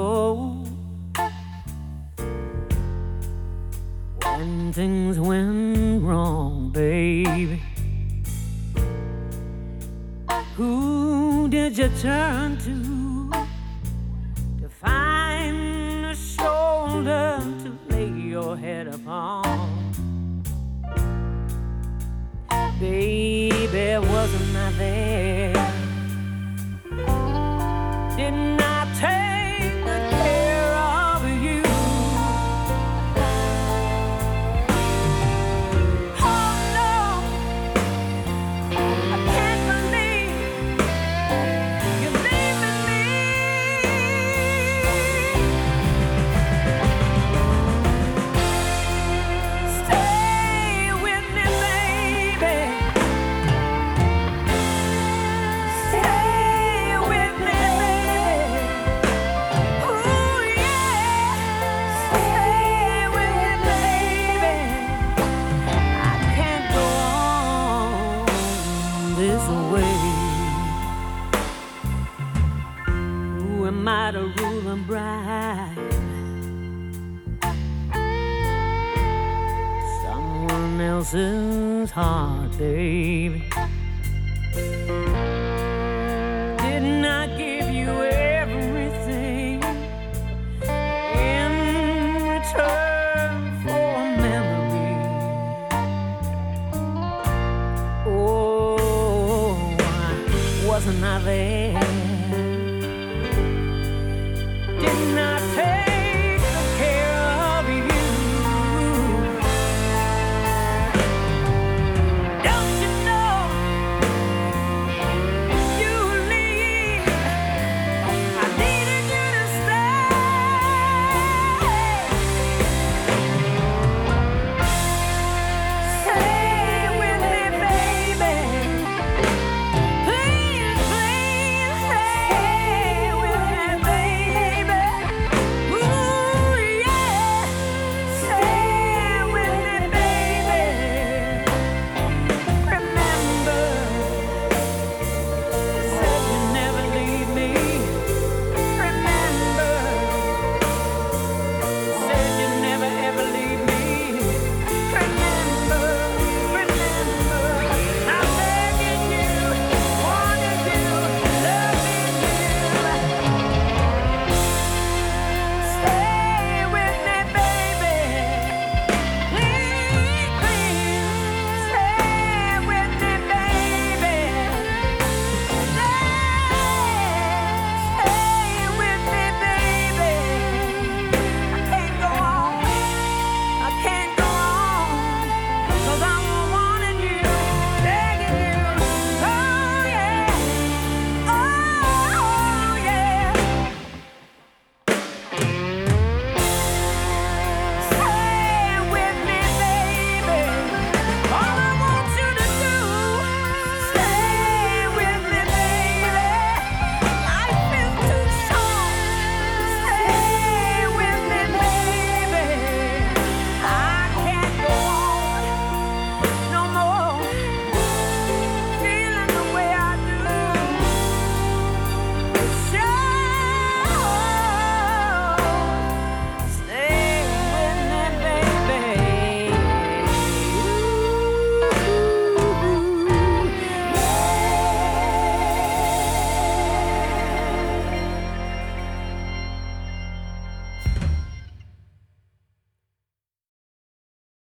ago, when things went wrong, baby. Who did you turn to find a shoulder to lay your head upon? Baby, wasn't I there? Didn't I take good care of you? Oh no, I can't believe you're leaving me. Stay with me, baby. Stay with me, baby. Ooh, yeah. Stay with me, baby. I can't go on this way. Who am I to rule and bride someone else's heart, baby?